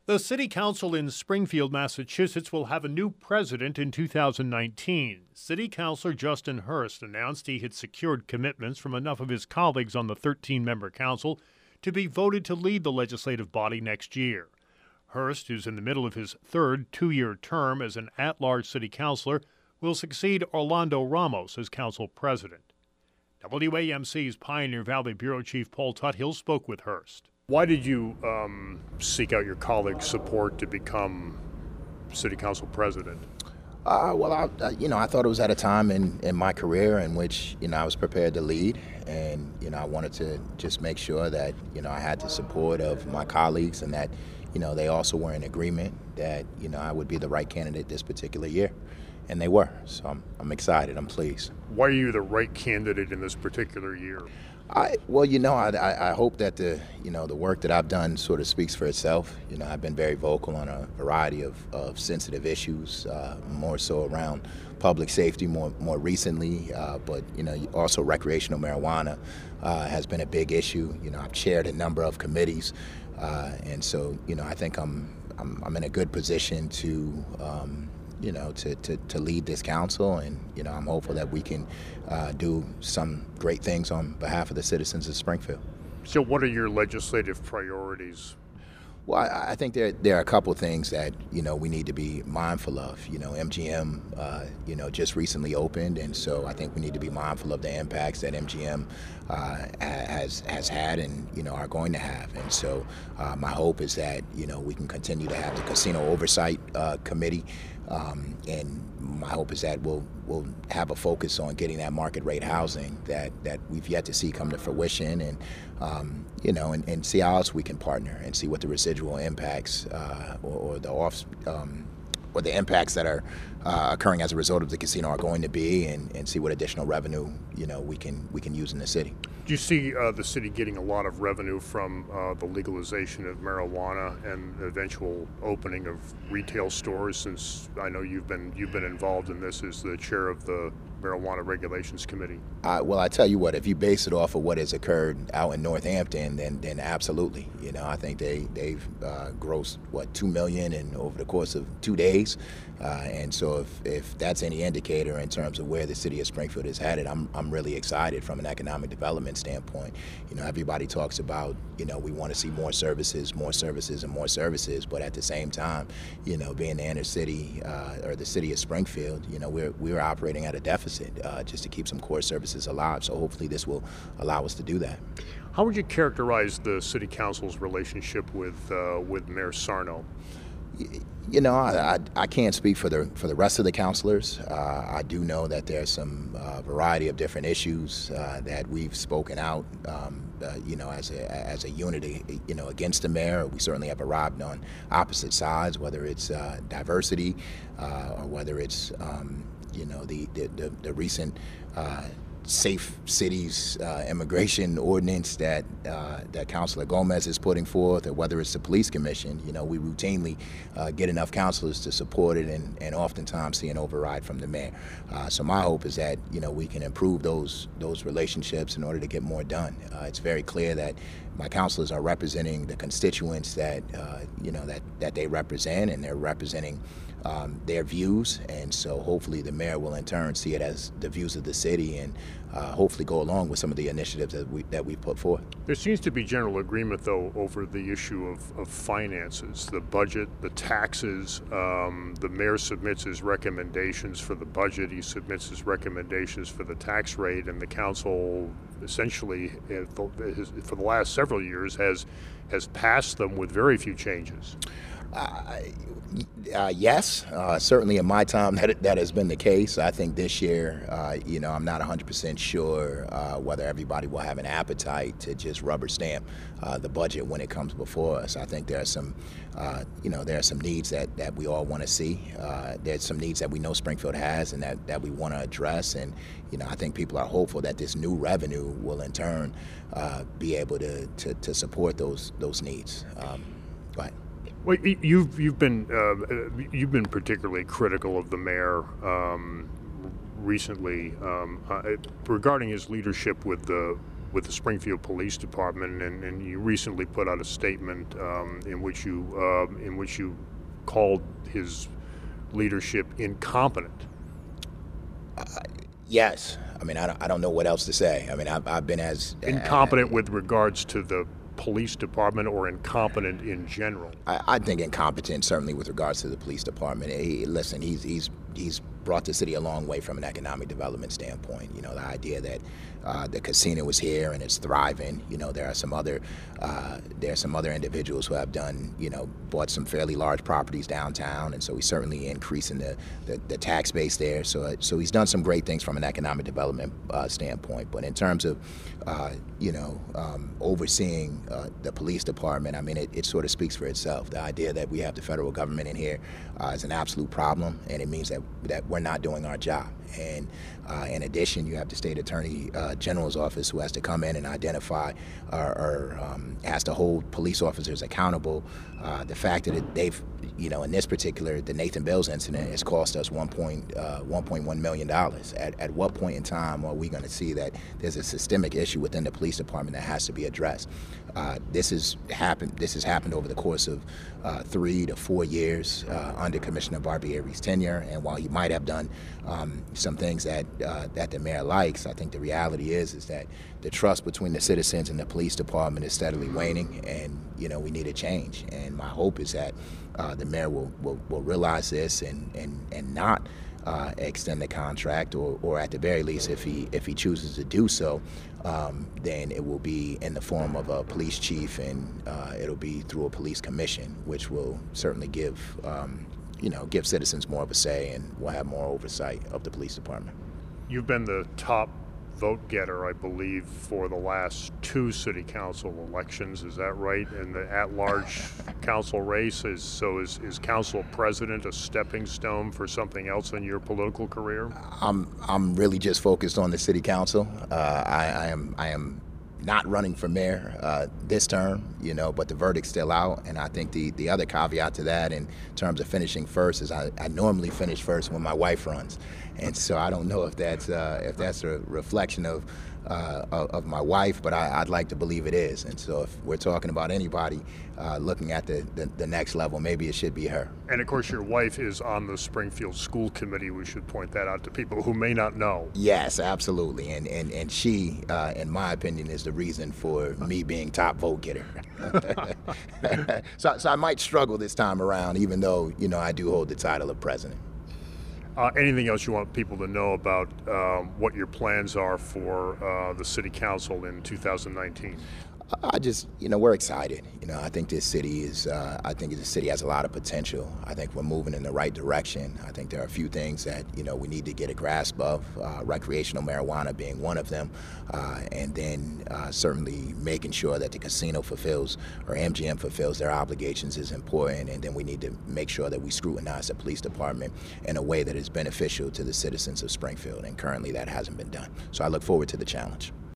The City Council in Springfield, Massachusetts will have a new president in 2019. City Councilor Justin Hurst announced he had secured commitments from enough of his colleagues on the 13-member council to be voted to lead the legislative body next year. Hurst, who's in the middle of his third two-year term as an at-large city councilor, will succeed Orlando Ramos as council president. WAMC's Pioneer Valley Bureau Chief Paul Tuthill spoke with Hurst. Why did you seek out your colleagues' support to become city council president? I thought it was at a time in my career in which, I was prepared to lead, and, I wanted to just make sure that, I had the support of my colleagues and that, they also were in agreement that, I would be the right candidate this particular year. And they were. So I'm excited. I'm pleased. Why are you the right candidate in this particular year? I hope that the work that I've done sort of speaks for itself. I've been very vocal on a variety of sensitive issues, more so around public safety more recently, but also recreational marijuana has been a big issue. I've chaired a number of committees, and so I think I'm in a good position to lead this council, and I'm hopeful that we can do some great things on behalf of the citizens of Springfield. So what are your legislative priorities? Well, I think there are a couple of things that we need to be mindful of. MGM just recently opened, and so I think we need to be mindful of the impacts that MGM has had and are going to have. And so my hope is that we can continue to have the Casino Oversight Committee, and my hope is that we'll have a focus on getting that market rate housing that we've yet to see come to fruition, and and see how else we can partner and see what the residual impacts or the impacts that are occurring as a result of the casino are going to be, and see what additional revenue we can use in the city. Do you see the city getting a lot of revenue from the legalization of marijuana and the eventual opening of retail stores? Since I know you've been involved in this as the chair of the Marijuana Regulations Committee. Well, I tell you what, if you base it off of what has occurred out in Northampton, then absolutely. I think they've grossed $2 million over the course of 2 days, and so if that's any indicator in terms of where the city of Springfield is headed, I'm really excited from an economic development standpoint. Everybody talks about we want to see more services, and more services, but at the same time, being the inner city or the city of Springfield, we're operating at a deficit just to keep some core services alive. So hopefully this will allow us to do that. How would you characterize the city council's relationship with Mayor Sarno? I can't speak for the rest of the councilors. I do know that there's some variety of different issues that we've spoken out, as a unity, against the mayor. We certainly have arrived on opposite sides, whether it's diversity or whether it's the recent Safe Cities immigration ordinance that Councilor Gomez is putting forth, or whether it's the police commission. We routinely get enough councilors to support it, and oftentimes see an override from the mayor. So my hope is that we can improve those relationships in order to get more done. It's very clear that my councilors are representing the constituents that that they represent, and they're representing their views, and so hopefully the mayor will in turn see it as the views of the city, and hopefully go along with some of the initiatives that we put forth. There seems to be general agreement, though, over the issue of finances, the budget, the taxes. The mayor submits his recommendations for the budget. He submits his recommendations for the tax rate, and the council essentially, for the last several years, has passed them with very few changes. Yes, certainly in my time that has been the case. I think this year, I'm not 100% sure whether everybody will have an appetite to just rubber stamp the budget when it comes before us. I think there are some, there are some needs that we all want to see. There's some needs that we know Springfield has and that we want to address, and I think people are hopeful that this new revenue will in turn be able to support those needs. Go ahead. Well, you've been particularly critical of the mayor recently regarding his leadership with the with the Springfield Police Department, and you recently put out a statement in which you called his leadership incompetent. Yes. I mean, I don't know what else to say. I mean, I've been as incompetent with regards to the police department, or incompetent in general? I think incompetent, certainly with regards to the police department. Listen, he's brought the city a long way from an economic development standpoint. You know, the idea that the casino is here and it's thriving. You know, there are some other individuals who have done, you know, bought some fairly large properties downtown, and so he's certainly increasing the tax base there. So he's done some great things from an economic development standpoint. But in terms of overseeing the police department, I mean, it sort of speaks for itself. The idea that we have the federal government in here is an absolute problem, and it means that we're not doing our job. And in addition, you have the state attorney general's office, who has to come in and identify or has to hold police officers accountable. The fact that they've, you know, in this particular, the Nathan Bills incident has cost us $1.1 million. At what point in time are we going to see that there's a systemic issue within the police department that has to be addressed? This has happened over the course of 3 to 4 years under Commissioner Barbieri's tenure. And while he might have done some things that the mayor likes, I think the reality is that the trust between the citizens and the police department is steadily waning, and you know, we need a change. And my hope is that the mayor will realize this and not extend the contract, or at the very least, if he chooses to do so, then it will be in the form of a police chief, and it'll be through a police commission, which will certainly give citizens more of a say, and will have more oversight of the police department. You've been the top vote getter, I believe, for the last 2 city council elections. Is that right? In the at-large council race, is council president a stepping stone for something else in your political career? I'm really just focused on the city council. I am not running for mayor this term, you know, but the verdict's still out. And I think the other caveat to that, in terms of finishing first, is I normally finish first when my wife runs. And so I don't know if that's a reflection of my wife, but I'd like to believe it is. And so if we're talking about anybody looking at the next level, maybe it should be her. And of course, your wife is on the Springfield School Committee. We should point that out to people who may not know. Yes, absolutely. And she, in my opinion, is the reason for me being top vote getter. So I might struggle this time around, even though, you know, I do hold the title of president. Anything else you want people to know about what your plans are for the city council in 2019? We're excited. You know, I think this city has a lot of potential. I think we're moving in the right direction. I think there are a few things that, you know, we need to get a grasp of, recreational marijuana being one of them, and then certainly making sure that the casino fulfills, or MGM fulfills, their obligations is important. And then we need to make sure that we scrutinize the police department in a way that is beneficial to the citizens of Springfield. And currently that hasn't been done. So I look forward to the challenge.